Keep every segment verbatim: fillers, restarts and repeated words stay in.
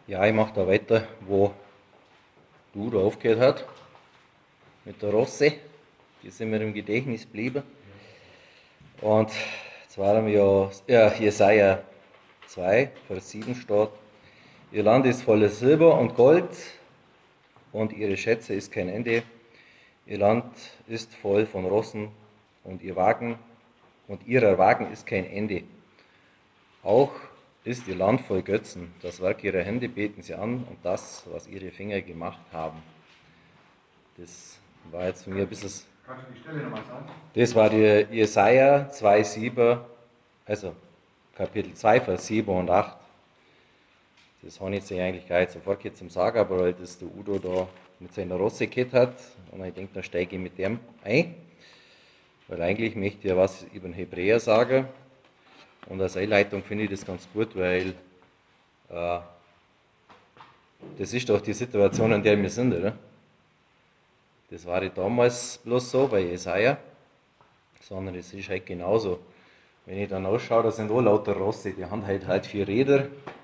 Ja, ich mache da weiter, wo du da aufgehört hast, mit der Rosse. Die sind mir im Gedächtnis geblieben. Und zwar haben wir ja, Jesaja zwei, Vers sieben steht: Ihr Land ist voller Silber und Gold und ihre Schätze ist kein Ende. Ihr Land ist voll von Rossen und ihr Wagen und ihrer Wagen ist kein Ende. Auch ist ihr Land voll Götzen. Das Werk ihrer Hände beten sie an und das, was ihre Finger gemacht haben. Das war jetzt für mich ein bisschen. Kannst du die Stelle nochmal sagen? Das war die Jesaja zwei, sieben, also Kapitel zwei, Vers sieben und acht. Das habe ich jetzt eigentlich gar nicht sofort jetzt zum Sagen, aber weil das der Udo da mit seiner Rosse gehabt hat, und ich denke, dann steige ich mit dem ein. Weil eigentlich möchte ich ja was über den Hebräer sagen. Und als Einleitung finde ich das ganz gut, weil äh, das ist doch die Situation, in der wir sind, oder? Das war nicht damals bloß so bei Jesaja, sondern es ist halt genauso. Wenn ich dann ausschaue, da sind auch lauter Rosse, die haben halt, halt vier Räder,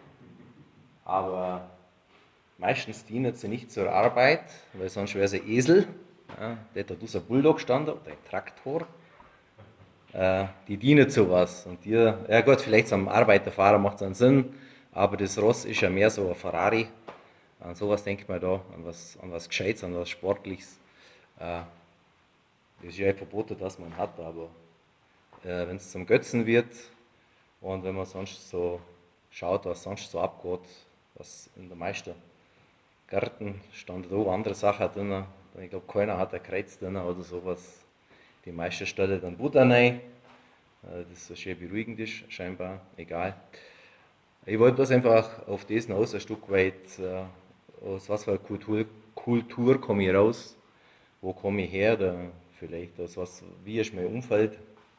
aber meistens dienen sie nicht zur Arbeit, weil sonst wäre es ein Esel, ja, der hat da ein Bulldog gestanden oder ein Traktor. Äh, die dienen zu was. Und die, ja gut, vielleicht zum Arbeiterfahrer macht es einen Sinn, aber das Ross ist ja mehr so ein Ferrari. An sowas denkt man da, an was, an was Gescheites, an was Sportliches. Äh, das ist ja nicht verboten, dass man hat, aber äh, wenn es zum Götzen wird und wenn man sonst so schaut, was sonst so abgeht, was in der meisten Gärten stand da andere Sachen drin. Ich glaube, keiner hat ein Kreuz drin oder sowas. Die meisten stellen dann Buddha rein, das so schön beruhigend ist, scheinbar, egal. Ich wollte bloß einfach auf das hinaus ein Stück weit, aus was für einer Kultur, Kultur komme ich raus, wo komme ich her, oder vielleicht aus was, wie ist mein Umfeld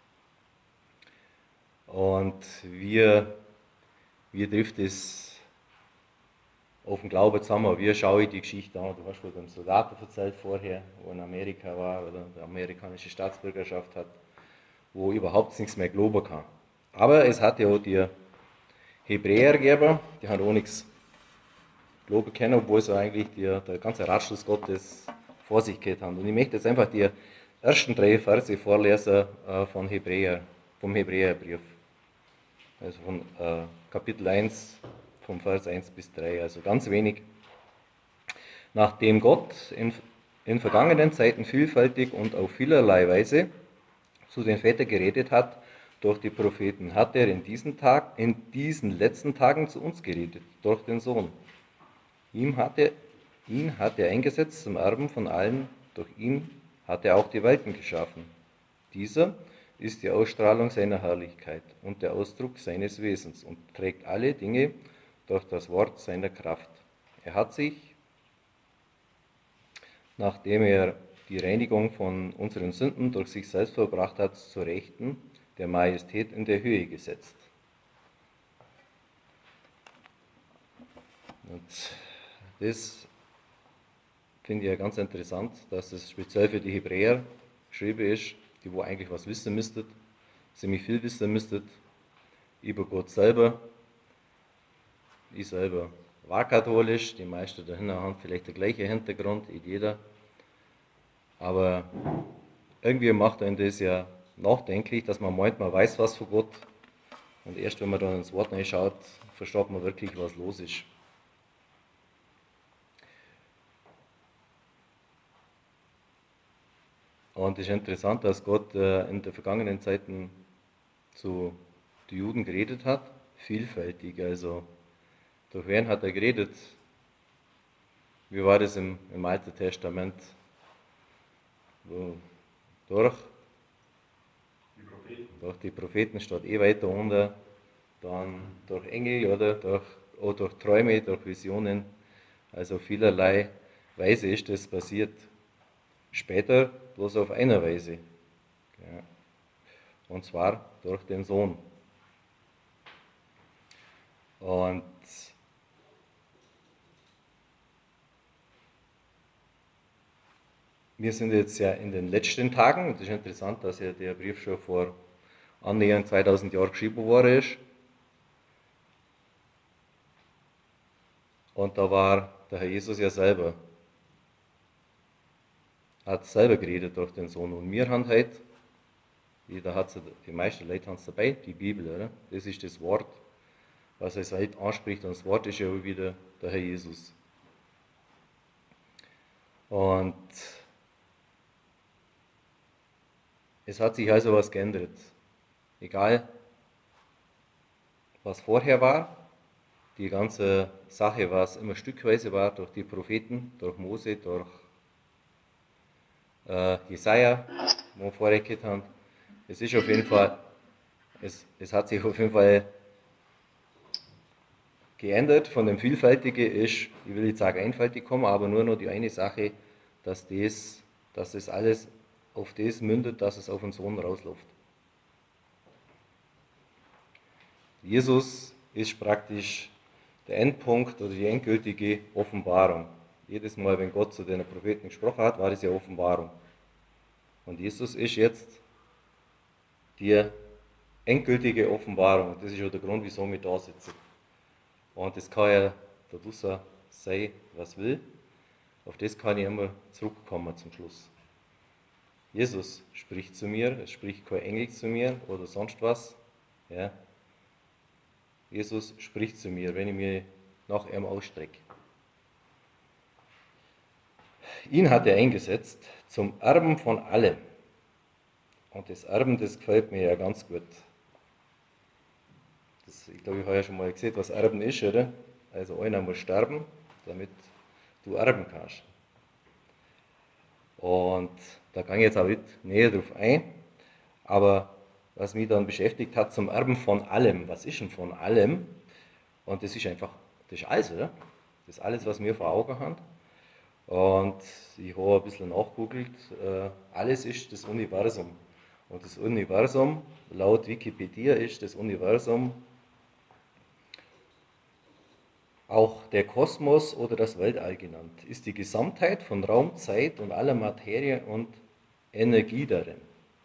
und wie, wie trifft es auf den Glauben zusammen, wie schaue ich die Geschichte an. Du hast von dem Soldaten erzählt vorher, wo in Amerika war oder die amerikanische Staatsbürgerschaft hat, wo überhaupt nichts mehr glauben kann. Aber es hat ja auch die Hebräer gegeben, die haben auch nichts glauben können, obwohl sie eigentlich die, der ganze Ratschluss Gottes vor sich gehabt haben. Und ich möchte jetzt einfach die ersten drei Verse vorlesen äh, von Hebräer, vom Hebräerbrief. Also von äh, Kapitel eins, vom Vers eins bis drei, also ganz wenig. Nachdem Gott in, in vergangenen Zeiten vielfältig und auf vielerlei Weise zu den Vätern geredet hat, durch die Propheten, hat er in diesen, Tag, in diesen letzten Tagen zu uns geredet, durch den Sohn. Ihm hat er, ihn hat er eingesetzt zum Erben von allen, durch ihn hat er auch die Welten geschaffen. Dieser ist die Ausstrahlung seiner Herrlichkeit und der Ausdruck seines Wesens und trägt alle Dinge durch das Wort seiner Kraft. Er hat sich, nachdem er die Reinigung von unseren Sünden durch sich selbst vollbracht hat, zu Rechten der Majestät in der Höhe gesetzt. Und das finde ich ja ganz interessant, dass das speziell für die Hebräer geschrieben ist, die wo eigentlich was wissen müsstet, ziemlich viel wissen müsstet über Gott selber. Ich selber war katholisch, die meisten dahinter haben vielleicht der gleiche Hintergrund, nicht jeder. Aber irgendwie macht einen das ja nachdenklich, dass man meint, man weiß was von Gott. Und erst wenn man dann ins Wort reinschaut, versteht man wirklich, was los ist. Und es ist interessant, dass Gott in den vergangenen Zeiten zu den Juden geredet hat, vielfältig. Also, durch wen hat er geredet? Wie war das im, im Alten Testament? Durch? Die Propheten. Durch die Propheten steht eh weiter unten. Dann durch Engel oder durch, auch durch Träume, durch Visionen. Also vielerlei Weise ist das passiert. Später bloß auf einer Weise. Ja. Und zwar durch den Sohn. Und wir sind jetzt ja in den letzten Tagen, und es ist interessant, dass ja der Brief schon vor annähernd zweitausend Jahren geschrieben worden ist. Und da war der Herr Jesus ja selber, hat selber geredet durch den Sohn. Und wir haben heute, jeder hat sie, die meisten Leute haben es dabei, die Bibel, oder? Das ist das Wort, was es heute anspricht. Und das Wort ist ja auch wieder der Herr Jesus. Und es hat sich also was geändert. Egal, was vorher war, die ganze Sache, was immer stückweise war, durch die Propheten, durch Mose, durch äh, Jesaja, wo wir vorher gehört haben, es ist auf jeden Fall, es, es hat sich auf jeden Fall geändert. Von dem Vielfältigen ist, ich will nicht sagen einfältig kommen, aber nur noch die eine Sache, dass das, dass das alles auf das mündet, dass es auf den Sohn rausläuft. Jesus ist praktisch der Endpunkt oder die endgültige Offenbarung. Jedes Mal, wenn Gott zu den Propheten gesprochen hat, war das ja Offenbarung. Und Jesus ist jetzt die endgültige Offenbarung. Das ist auch der Grund, wieso wir da sitzen. Und das kann ja der Dusser sein, was will. Auf das kann ich immer zurückkommen zum Schluss. Jesus spricht zu mir, es spricht kein Engel zu mir oder sonst was. Ja. Jesus spricht zu mir, wenn ich mich nach ihm ausstrecke. Ihn hat er eingesetzt zum Erben von allem. Und das Erben, das gefällt mir ja ganz gut. Das, ich glaube, ich habe ja schon mal gesehen, was Erben ist, oder? Also einer muss sterben, damit du erben kannst. Und da kann ich jetzt auch nicht näher drauf ein. Aber was mich dann beschäftigt hat, zum Erben von allem. Was ist denn von allem? Und das ist einfach, das ist alles, oder? Das ist alles, was wir vor Augen haben. Und ich habe ein bisschen nachgegoogelt. Äh, alles ist das Universum. Und das Universum, laut Wikipedia, ist das Universum auch der Kosmos oder das Weltall genannt, ist die Gesamtheit von Raum, Zeit und aller Materie und Energie darin.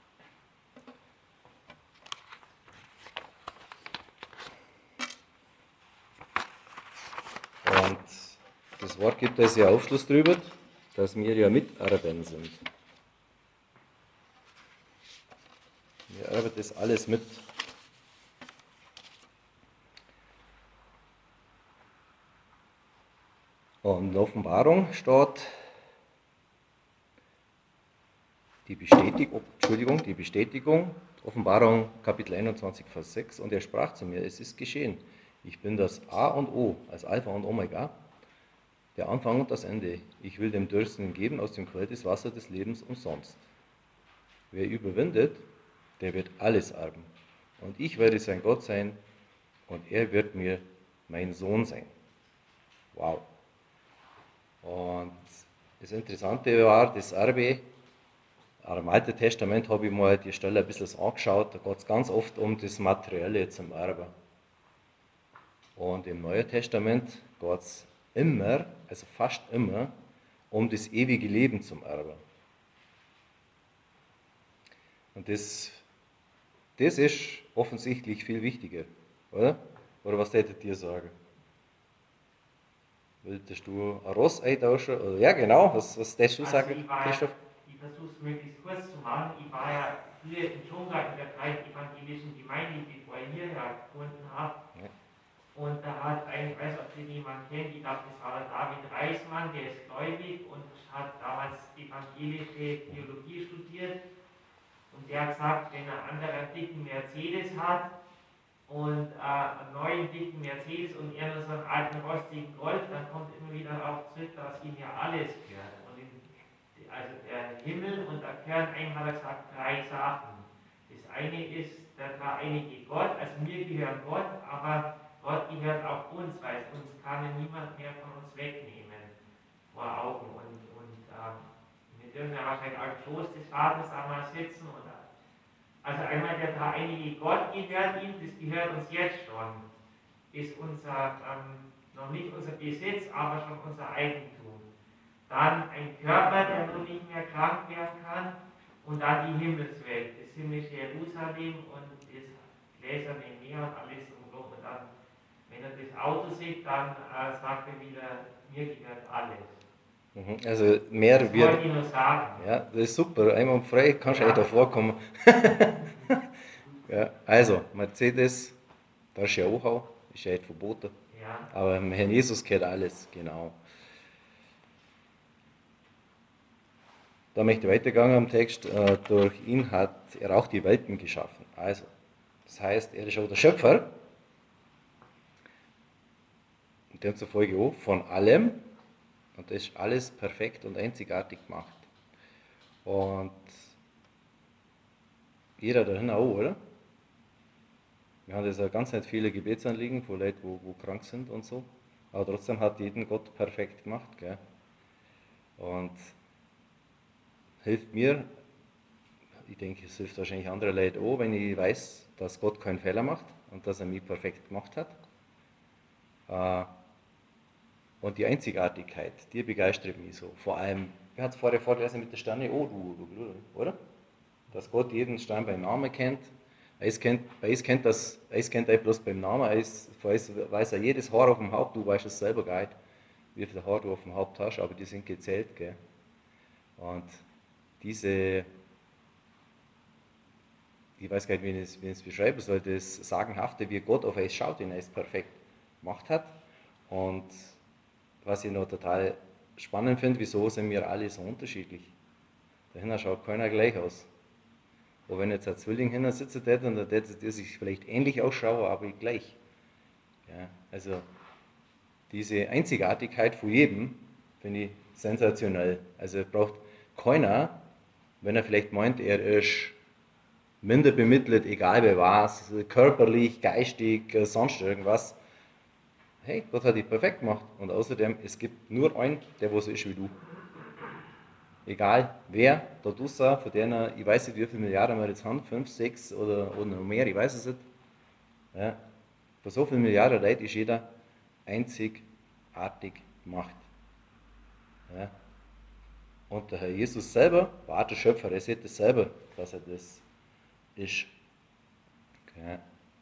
Und das Wort gibt uns ja Aufschluss darüber, dass wir ja Miterben sind. Wir erben das alles mit. Und in der Offenbarung steht die Bestätigung, Entschuldigung, die Bestätigung, Offenbarung Kapitel einundzwanzig, Vers sechs, und er sprach zu mir, es ist geschehen, ich bin das A und O, als Alpha und Omega, der Anfang und das Ende. Ich will dem Dürstenden geben aus dem Quell des Wassers des Lebens umsonst. Wer überwindet, der wird alles erben. Und ich werde sein Gott sein und er wird mir mein Sohn sein. Wow. Und das Interessante war, das Erbe, im Alten Testament habe ich mal die Stelle ein bisschen angeschaut, da geht es ganz oft um das Materielle zum Erben. Und im Neuen Testament geht es immer, also fast immer, um das ewige Leben zum Erben. Und das, das ist offensichtlich viel wichtiger, oder? Oder was tätet ihr sagen? Willst du ein Ross eintauschen? Oder, ja, genau, was, was tätest du Also sagen, ich war Christoph? Ja, ich versuche es möglichst kurz zu machen. Ich war ja früher in Schongau in der freien evangelischen Gemeinde, bevor ich hierher gefunden habe. Ja. Und da hat ein, ich weiß nicht, ob den jemand kennt, ich glaube, das war der David Reismann, der ist gläubig und hat damals evangelische Theologie studiert. Und der hat gesagt, wenn ein anderer dicken Mercedes hat und äh, einen neuen dicken Mercedes und er nur so einen alten rostigen Golf, dann kommt immer wieder darauf zurück, dass ihm ja alles gehört. Und in, also der Himmel und der Kern, einem hat er gesagt, drei Sachen. Das eine ist der dreieinige Gott, also wir gehören Gott, aber Gott gehört auch uns, weil uns kann niemand mehr von uns wegnehmen vor Augen. Und, und ähm, wir dürfen ja wahrscheinlich am Schoß des Vaters einmal sitzen. Und, also einmal der dreieinige Gott gehört ihm, das gehört uns jetzt schon. Ist unser, ähm, noch nicht unser Besitz, aber schon unser Eigentum. Dann ein Körper, der nun nicht mehr krank werden kann. Und dann die Himmelswelt, das himmlische Jerusalem und das gläserne Meer und alles drumherum. Und dann, wenn Wenn er das Auto sieht, dann äh, sagt er wieder, mir gehört alles. Mhm. Also mehr Das wird. wollte ich nur sagen. Ja, das ist super. Einmal frei kannst du Ja. eigentlich da vorkommen. Ja, also, Mercedes, da ist ja auch, ist ja nicht verboten. Ja. Aber dem Herrn Jesus gehört alles, genau. Da möchte ich weitergehen am Text. Äh, durch ihn hat er auch die Welten geschaffen. Also, das heißt, er ist auch der Schöpfer. Und demzufolge auch von allem. Und das ist alles perfekt und einzigartig gemacht. Und jeder dahin auch, oder? Wir haben jetzt ganz nicht viele Gebetsanliegen von Leuten, wo, wo krank sind und so. Aber trotzdem hat jeden Gott perfekt gemacht. Gell? Und hilft mir, ich denke, es hilft wahrscheinlich andere Leute auch, wenn ich weiß, dass Gott keinen Fehler macht und dass er mich perfekt gemacht hat. Und die Einzigartigkeit, die begeistert mich so. Vor allem, wer hat es vorher vorgelesen mit der Sterne? Oh, du, oder? Dass Gott jeden Stern beim Namen kennt. Eins kennt, eins kennt, das, eins kennt er bloß beim Namen, eins weiß, weiß er jedes Haar auf dem Haupt, du weißt es selber gar nicht, wie viele Haare du auf dem Haupt hast, aber die sind gezählt. Gell? Und diese, ich weiß gar nicht, wie ich es, wie ich es beschreiben soll, das Sagenhafte, wie Gott auf euch schaut, den er es perfekt gemacht hat. Und was ich noch total spannend finde, wieso sind wir alle so unterschiedlich? Dahinter schaut keiner gleich aus. Und wenn jetzt ein Zwilling hinten sitzen hätte, dann hätte der sich vielleicht ähnlich ausschauen, aber gleich. Ja, also diese Einzigartigkeit von jedem finde ich sensationell. Also braucht keiner, wenn er vielleicht meint, er ist minder bemittelt, egal wer was, körperlich, geistig, sonst irgendwas. Hey, Gott hat dich perfekt gemacht. Und außerdem, es gibt nur einen, der so ist wie du. Egal wer, da draußen, von denen, ich weiß nicht, wie viele Milliarden wir jetzt haben, fünf, sechs oder, oder noch mehr, ich weiß es nicht. Ja, von so vielen Milliarden Leuten ist jeder einzigartig gemacht. Ja. Und der Herr Jesus selber war der Schöpfer, er sieht das selber, dass er das ist. Okay.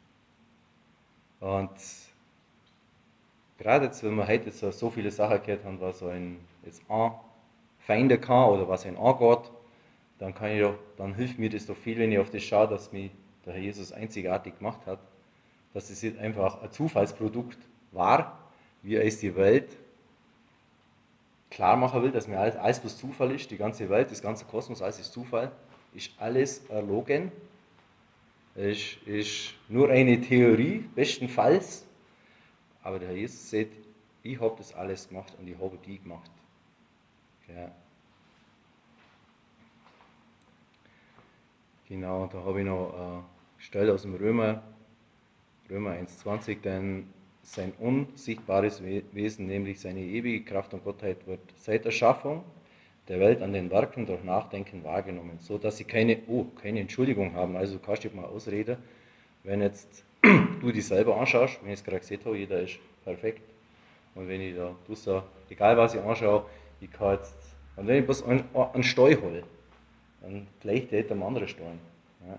Und gerade jetzt, wenn wir heute so, so viele Sachen gehört haben, was so ein jetzt Feinde kann oder was ihn angeht, dann, kann ich doch, dann hilft mir das doch viel, wenn ich auf das schaue, dass mich der Herr Jesus einzigartig gemacht hat. Dass es nicht einfach ein Zufallsprodukt war, wie er es die Welt klar machen will, dass mir alles, alles bloß Zufall ist, die ganze Welt, das ganze Kosmos, alles ist Zufall, ist alles erlogen. Es ist, ist nur eine Theorie, bestenfalls. Aber der Herr Jesus sagt, ich habe das alles gemacht und ich habe die gemacht. Ja. Genau, da habe ich noch eine Stelle aus dem Römer, Römer eins zwanzig, denn sein unsichtbares Wesen, nämlich seine ewige Kraft und Gottheit, wird seit der Schaffung der Welt an den Werken durch Nachdenken wahrgenommen, so dass sie keine, oh, keine Entschuldigung haben. Also du kannst dich mal ausreden, wenn jetzt du dich selber anschaust, wenn ich es gerade gesehen habe, jeder ist perfekt. Und wenn ich da, du so, egal was ich anschaue, ich kann jetzt, und wenn ich bloß einen, einen Steu hole, dann gleicht der dem anderen Stein. Ja.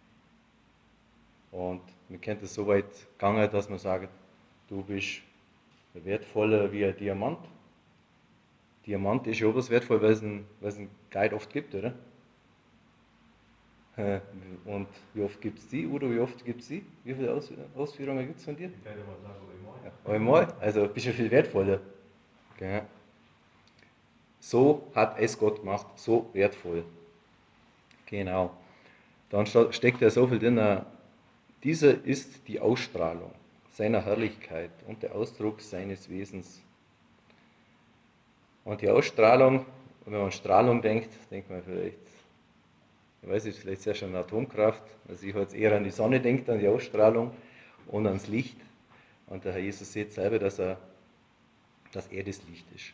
Und man könnte es so weit gehen, dass man sagt, du bist wertvoller wie ein Diamant. Diamant ist ja auch was wertvoll, weil es einen, weil es einen Guide oft gibt, oder? Und wie oft gibt es die, oder wie oft gibt es die? Wie viele Aus Ausführungen gibt es von dir? Ich werde mal sagen, Ja, einmal, also bist du viel wertvoller. Okay. So hat es Gott gemacht, so wertvoll. Genau. Dann steckt ja so viel drin. Diese ist die Ausstrahlung seiner Herrlichkeit und der Ausdruck seines Wesens. Und die Ausstrahlung, wenn man an Strahlung denkt, denkt man vielleicht, ich weiß nicht, vielleicht sehr schon an Atomkraft. Also ich habe jetzt eher an die Sonne denkt, an die Ausstrahlung und ans Licht. Und der Herr Jesus sieht selber, dass er, dass er das Licht ist.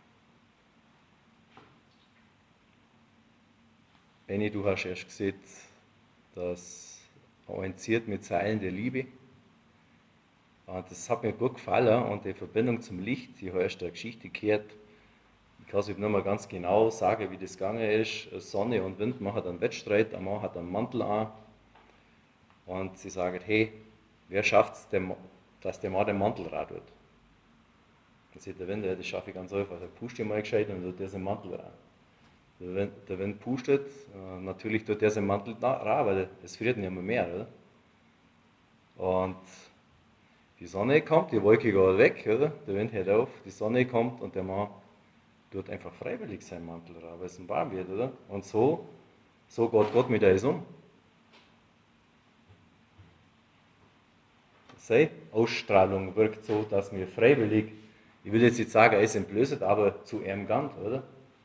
Benni, du hast erst gesehen, dass er enziert mit Seilen der Liebe. Und das hat mir gut gefallen und die Verbindung zum Licht, ich habe erst eine Geschichte gehört, ich kann es nicht mehr ganz genau sagen, wie das gegangen ist. Sonne und Wind machen einen Wettstreit, ein Mann hat einen Mantel an und sie sagen, hey, wer schafft es, den dass der Mann den Mantel ran tut. Dann sagt der Wind, ja, das schaffe ich ganz einfach. Er pusht ihn mal gescheit und tut der seinen Mantel ran. Der Wind, der Wind pustet, äh, natürlich tut der seinen Mantel ran, weil es friert nicht mehr mehr, oder? Und die Sonne kommt, die Wolke geht weg, oder? Der Wind hört auf, die Sonne kommt und der Mann tut einfach freiwillig seinen Mantel ran, weil es ihm warm wird, oder? Und so, so geht Gott mit uns um. Seine Ausstrahlung wirkt so, dass wir freiwillig, ich will jetzt nicht sagen, er ist entblößt, aber zu ihm gehen, oder?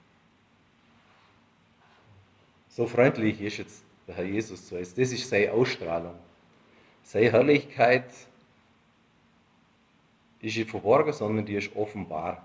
So freundlich ist jetzt der Herr Jesus zu uns. Das ist seine Ausstrahlung. Seine Herrlichkeit ist nicht verborgen, sondern die ist offenbar.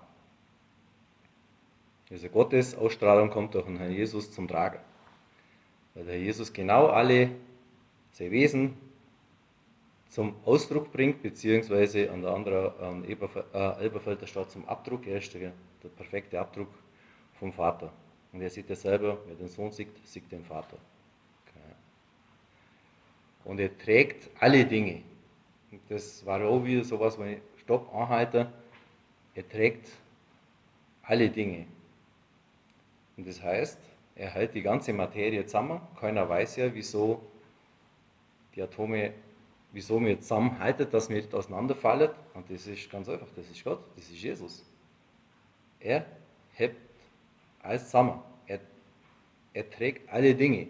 Also Gottes Ausstrahlung kommt durch den Herrn Jesus zum Tragen. Weil der Herr Jesus genau alle sein Wesen zum Ausdruck bringt, beziehungsweise an der anderen an Elberfelder Stadt zum Abdruck. Er ist der, der perfekte Abdruck vom Vater. Und er sieht ja selber, wer den Sohn sieht, sieht den Vater. Okay. Und er trägt alle Dinge. Und das war auch wieder so was, wenn ich Stopp anhalte. Er trägt alle Dinge. Und das heißt, er hält die ganze Materie zusammen. Keiner weiß ja, wieso die Atome, wieso wir zusammenhalten, dass wir nicht auseinanderfallen. Und das ist ganz einfach, das ist Gott, das ist Jesus. Er hebt alles zusammen. Er, er trägt alle Dinge.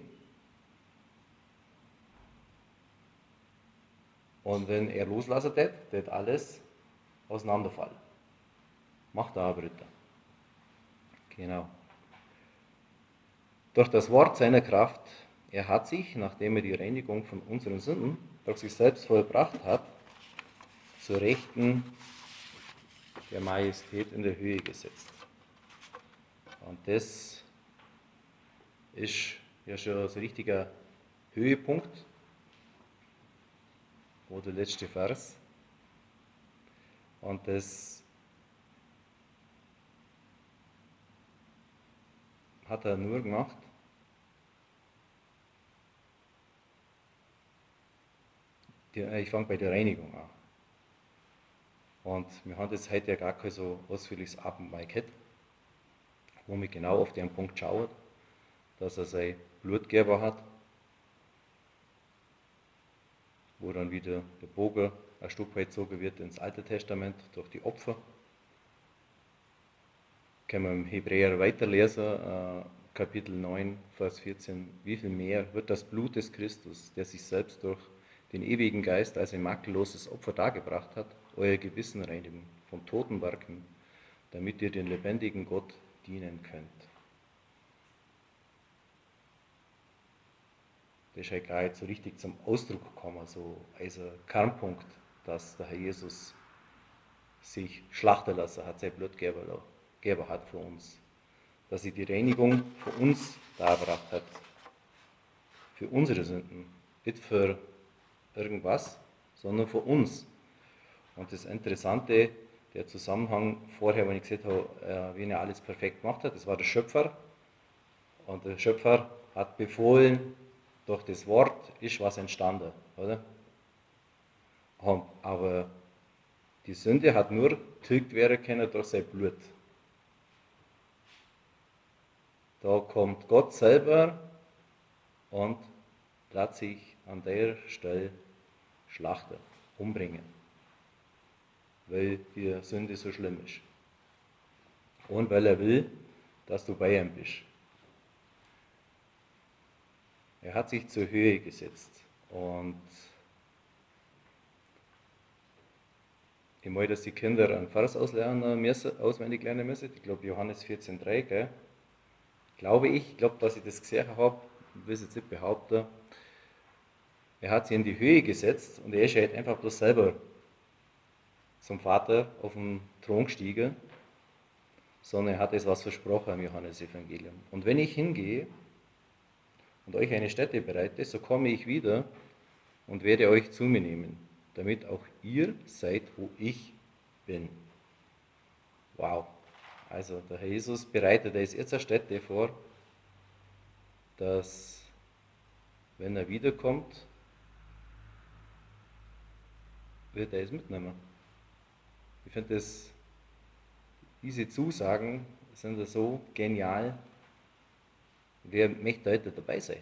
Und wenn er loslassen tät, tät alles auseinanderfallen. Macht er aber nicht. Genau. Durch das Wort seiner Kraft, er hat sich, nachdem er die Reinigung von unseren Sünden durch sich selbst vollbracht hat, zur Rechten der Majestät in der Höhe gesetzt. Und das ist ja schon so ein richtiger Höhepunkt, wo der letzte Vers. Und das hat er nur gemacht, die, ich fange bei der Reinigung an. Und wir haben jetzt heute ja gar kein so ausführliches Abendmahl gehabt, wo wir genau auf den Punkt schauen, dass er sein Blutgeber hat, wo dann wieder der Bogen ein Stück weit gezogen wird ins Alte Testament durch die Opfer. Können wir im Hebräer weiterlesen, äh, Kapitel neun, Vers vierzehn. Wie viel mehr wird das Blut des Christus, der sich selbst durch den ewigen Geist als ein makelloses Opfer dargebracht hat, euer Gewissen reinigen von toten Werken, damit ihr den lebendigen Gott dienen könnt. Das ist halt gar nicht so richtig zum Ausdruck gekommen, so als ein Kernpunkt, dass der Herr Jesus sich schlachten lassen hat, sein Blut gegeben hat für uns. Dass er die Reinigung für uns dargebracht hat, für unsere Sünden, nicht für irgendwas, sondern für uns. Und das Interessante, der Zusammenhang vorher, wenn ich gesehen habe, wie er alles perfekt gemacht hat, das war der Schöpfer. Und der Schöpfer hat befohlen, durch das Wort ist was entstanden, oder? Und, aber die Sünde hat nur tilgt werden können durch sein Blut. Da kommt Gott selber und lässt sich an der Stelle schlachten, umbringen, weil die Sünde so schlimm ist. Und weil er will, dass du bei ihm bist. Er hat sich zur Höhe gesetzt und ich möchte, dass die Kinder einen Vers auslernen müssen, auswendig lernen müssen. Ich glaube Johannes vierzehn drei, gell? Glaube ich, ich glaube, dass ich das gesehen habe, ich will es jetzt nicht behaupten. Er hat sich in die Höhe gesetzt und er ist halt einfach bloß selber zum Vater auf den Thron gestiegen, sondern er hat es was versprochen im Johannesevangelium. Und wenn ich hingehe und euch eine Stätte bereite, so komme ich wieder und werde euch zu mir nehmen, damit auch ihr seid, wo ich bin. Wow. Also der Herr Jesus bereitet uns jetzt eine Stätte vor, dass, wenn er wiederkommt, wird er es mitnehmen. Ich finde, das, diese Zusagen sind ja so genial. Wer möchte heute dabei sein?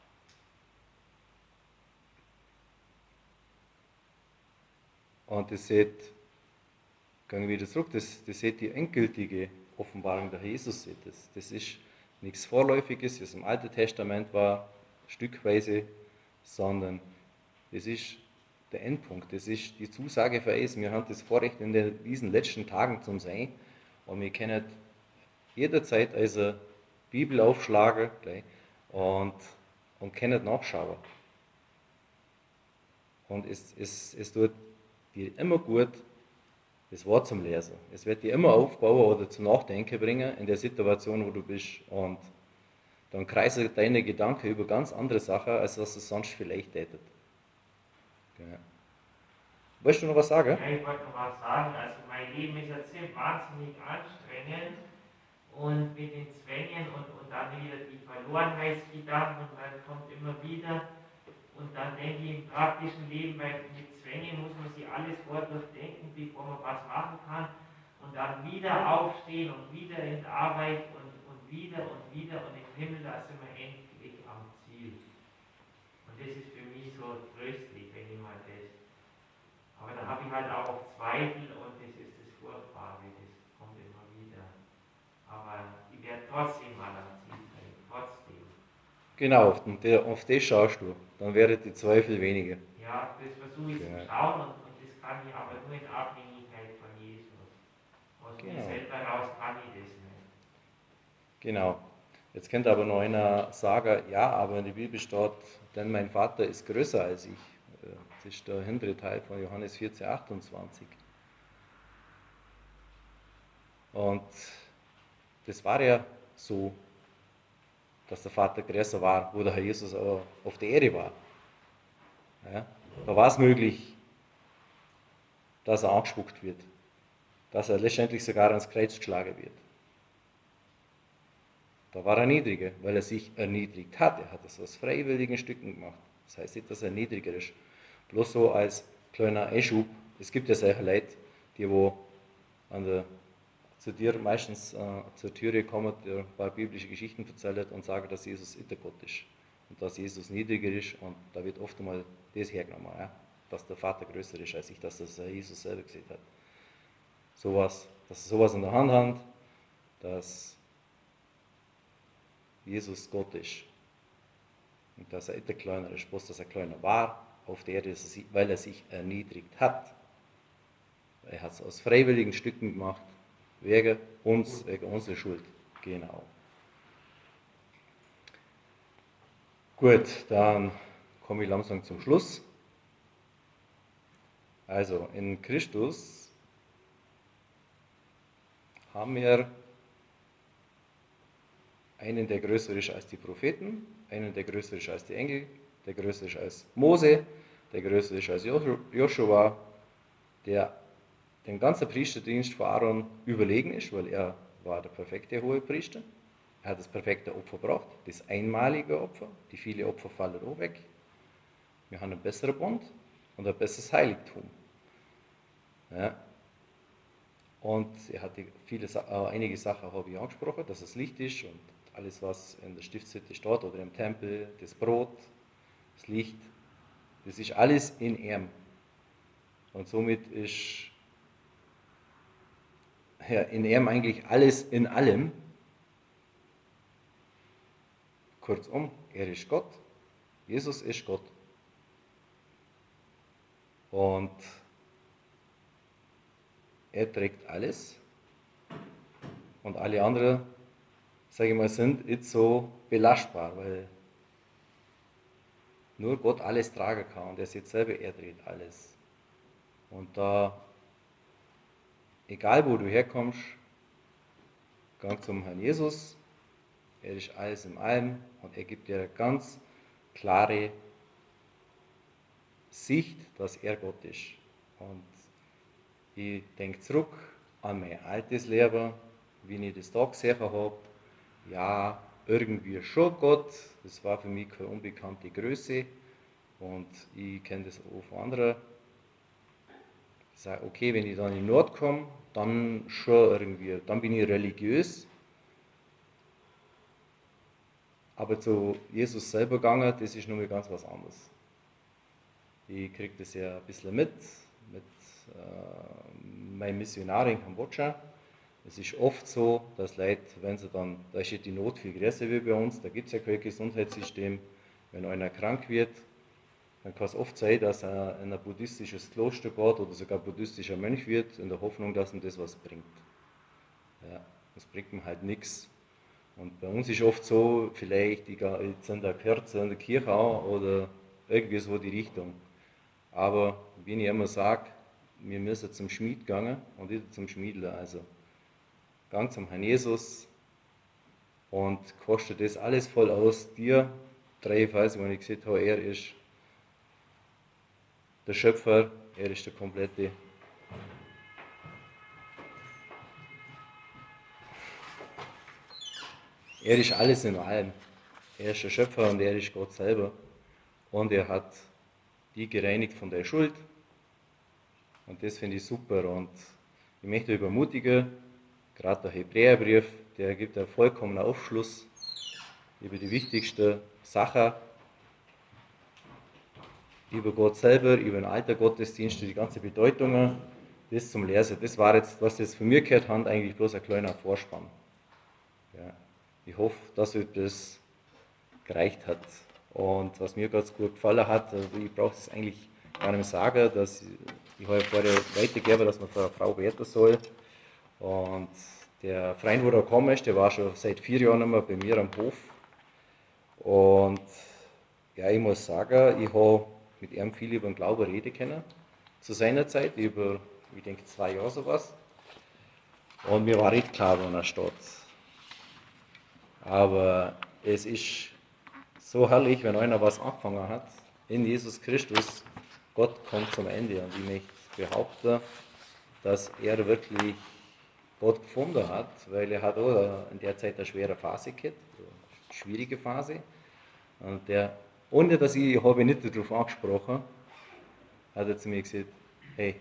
Und das seht, gehen wir wieder zurück, das, das seht die endgültige Offenbarung der Jesus. Das, das ist nichts Vorläufiges, das im Alten Testament war, stückweise, sondern das ist der Endpunkt. Das ist die Zusage für uns. Wir haben das Vorrecht in den, diesen letzten Tagen zum Sein und wir können jederzeit also Bibel aufschlagen gleich, und, und können nachschauen. Und es, es, es tut dir immer gut, das Wort zum Lesen. Es wird dir immer aufbauen oder zum Nachdenken bringen in der Situation, wo du bist. Und dann kreisen deine Gedanken über ganz andere Sachen, als was es sonst vielleicht tätet. Ja. Wolltest du noch was sagen? Ja, ich wollte noch was sagen. Also mein Leben ist jetzt sehr wahnsinnig anstrengend und mit den Zwängen und, und dann wieder die Verlorenheitsgedanken und dann kommt immer wieder und dann denke ich im praktischen Leben, weil mit Zwängen muss man sich alles vordurchdenken, bevor man was machen kann und dann wieder aufstehen und wieder in der Arbeit und, und wieder und wieder und im Himmel, da sind wir endlich am Ziel. Und das ist für mich so tröstlich, wenn ich mal das. Aber da habe ich halt auch Zweifel und das ist das Furchtbare, das kommt immer wieder. Aber ich werde trotzdem mal am Ziel sein, trotzdem. Genau, auf, der, auf das schaust du, dann werden die Zweifel weniger. Ja, das versuche ich Ja. zu schauen und, und das kann ich aber nur in Abhängigkeit von Jesus. Aus Genau. mir selber raus kann ich das nicht. Genau. Jetzt könnte aber noch einer sagen, ja, aber in der Bibel steht, denn mein Vater ist größer als ich. Das ist der hintere Teil von Johannes vierzehn, achtundzwanzig. Und das war ja so, dass der Vater größer war, wo der Herr Jesus auch auf der Erde war. Ja, da war es möglich, dass er angespuckt wird, dass er letztendlich sogar ans Kreuz geschlagen wird. Da war er niedriger, weil er sich erniedrigt hat. Er hat es aus freiwilligen Stücken gemacht. Das heißt nicht, dass er niedriger ist. Bloß so als kleiner Einschub. Es gibt ja solche Leute, die wo an der, zu dir meistens äh, zur Türe kommen, die ein paar biblische Geschichten erzählen und sagen, dass Jesus nicht der Gott ist. Und dass Jesus niedriger ist. Und da wird oft einmal das hergenommen, ja? Dass der Vater größer ist als ich, dass das Jesus selber gesehen hat. Sowas, dass sie sowas in der Hand haben, dass Jesus Gott ist. Und dass er nicht der Kleiner ist, bloß dass er kleiner war auf der Erde, weil er sich erniedrigt hat. Er hat es aus freiwilligen Stücken gemacht, wegen uns, wegen unserer Schuld. Genau. Gut, dann komme ich langsam zum Schluss. Also, in Christus haben wir einen, der größer ist als die Propheten, einen, der größer ist als die Engel, der größer ist als Mose, der größer ist als Joshua, der den ganzen Priesterdienst von Aaron überlegen ist, weil er war der perfekte Hohepriester. Er hat das perfekte Opfer gebracht, das einmalige Opfer. Die vielen Opfer fallen auch weg. Wir haben einen besseren Bund und ein besseres Heiligtum. Ja. Und er hat viele, äh, einige Sachen habe ich angesprochen, dass es Licht ist und alles, was in der Stiftshütte steht oder im Tempel, das Brot, das Licht, das ist alles in ihm. Und somit ist ja, in ihm eigentlich alles in allem. Kurzum, er ist Gott, Jesus ist Gott. Und er trägt alles und alle anderen, sage ich mal, sind nicht so belastbar, weil nur Gott alles tragen kann und er sieht selber, er trägt alles. Und da, egal wo du herkommst, gang zum Herrn Jesus, er ist alles in allem und er gibt dir eine ganz klare Sicht, dass er Gott ist. Und ich denke zurück an mein altes Leben, wie ich das da gesehen habe. Ja, irgendwie schon Gott, das war für mich keine unbekannte Größe und ich kenne das auch von anderen sage, okay, wenn ich dann in den Nord komme, dann schon irgendwie, dann bin ich religiös. Aber zu Jesus selber gegangen, das ist nochmal ganz was anderes. Ich kriege das ja ein bisschen mit, mit äh, meinen Missionaren in Kambodscha. Es ist oft so, dass Leute, wenn sie dann, da ist ja die Not viel größer wie bei uns, da gibt es ja kein Gesundheitssystem. Wenn einer krank wird, dann kann es oft sein, dass er in ein buddhistisches Kloster geht oder sogar buddhistischer Mönch wird, in der Hoffnung, dass ihm das was bringt. Ja, das bringt ihm halt nichts. Und bei uns ist oft so, vielleicht ich gehe jetzt in der Kirche, in der Kirche an oder irgendwie so die Richtung. Aber wie ich immer sage, wir müssen zum Schmied gehen und wieder zum Schmiedler. Also gang zum Herrn Jesus und kostet das alles voll aus. Dir, drei Phasen, wo ich gesagt habe, er ist der Schöpfer, er ist der komplette. Er ist alles in allem. Er ist der Schöpfer und er ist Gott selber. Und er hat die gereinigt von der Schuld. Und das finde ich super. Und ich möchte übermutigen, gerade der Hebräerbrief, der gibt einen vollkommenen Aufschluss über die wichtigsten Sachen, über Gott selber, über den alten Gottesdienst, die ganze Bedeutungen, das zum Lesen. Das war jetzt, was jetzt von mir gehört hat, eigentlich bloß ein kleiner Vorspann. Ja. Ich hoffe, dass euch das gereicht hat. Und was mir ganz gut gefallen hat, ich brauche es eigentlich gar nicht mehr sagen, dass ich, ich habe ja vorher weitergegeben, dass man für eine Frau beten soll. Und der Freund, wo er gekommen ist, der war schon seit vier Jahren nicht mehr bei mir am Hof. Und ja, ich muss sagen, ich habe mit ihm viel über den Glauben reden können, zu seiner Zeit, über, ich denke, zwei Jahre sowas. Und mir war recht klar, wo er steht. Aber es ist so herrlich, wenn einer was angefangen hat, in Jesus Christus, Gott kommt zum Ende. Und ich möchte behaupten, dass er wirklich Gott gefunden hat, weil er hat auch in der Zeit eine schwere Phase gehabt, eine schwierige Phase. Und der, ohne dass ich, ich habe nicht darauf angesprochen, hat er zu mir gesagt, hey,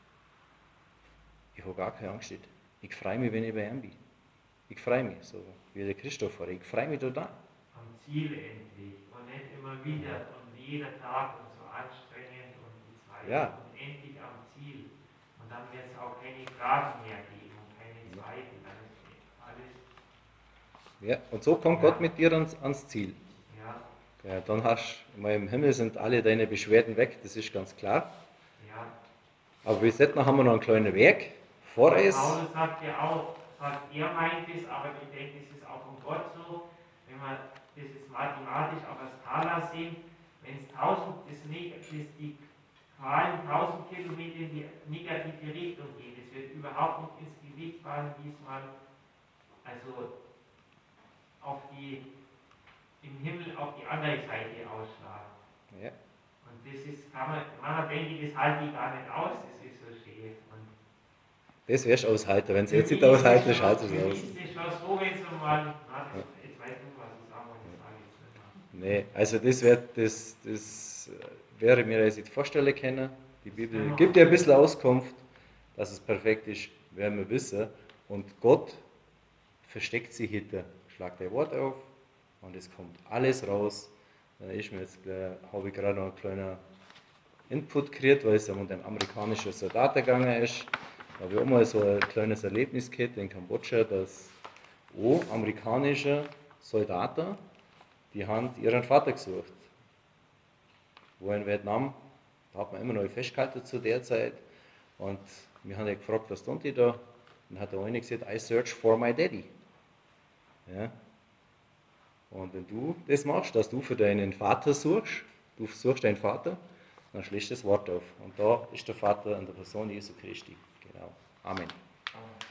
ich habe gar keine Angst. Ich freue mich, wenn ich bei ihm bin. Ich freue mich, so wie der Christopher, ich freue mich total. Am Ziel endlich und nicht immer wieder und jeder Tag und so anstrengend und die Zeit Ja. und endlich am Ziel. Und dann wird es auch keine Fragen mehr geben und keine Zweifel. Dann ist alles. Ja, und so kommt Ja. Gott mit dir ans, ans Ziel. Ja, Ja, dann hast du, im Himmel sind alle deine Beschwerden weg, das ist ganz klar. ja. Aber bis jetzt noch haben wir noch einen kleinen Weg vor uns. Paulus sagt ja auch, sagt, er meint es, aber ich denke, es ist auch von Gott so, wenn man das ist mathematisch auf der Skala sehen, wenn es tausend, das, neg- das die Qualen tausend Kilometer in die negative Richtung geht, es wird überhaupt nicht ins Gewicht fallen, diesmal, also auf die, im Himmel auf die andere Seite ausschlagen. Ja. Und das ist, kann man, manchmal denke ich, das halte ich gar nicht aus, das ist so schön. Und Das wirst du aushalten. Wenn es für jetzt mich nicht ist aushalten, es ist, schon- halt es für aus. mich ist es schon so, wenn es mal, na, das, jetzt weiß ich nicht, was ich sagen wollte, das sage ich jetzt nicht mehr. Nee, also das, wird, das, das wäre mir jetzt nicht vorstellen können. Die Bibel gibt ja ein bisschen Auskunft, dass es perfekt ist, werden wir wissen. Und Gott versteckt sich hinter, schlagt ein Wort auf und es kommt alles raus. Dann ist mir jetzt, äh, habe ich gerade noch einen kleinen Input gekriegt, weil es um den amerikanischen Soldaten gegangen ist. Da habe ich auch mal so ein kleines Erlebnis gehabt in Kambodscha, dass auch amerikanische Soldaten, die haben ihren Vater gesucht. Wo in Vietnam, da hat man immer noch festgehalten zu der Zeit. Und wir haben ja gefragt, was tun die da? Und dann hat der eine gesagt, I search for my daddy. Ja. Und wenn du das machst, dass du für deinen Vater suchst, du suchst deinen Vater, dann schließt das Wort auf. Und da ist der Vater in der Person Jesu Christi. Genau. Amen. Aber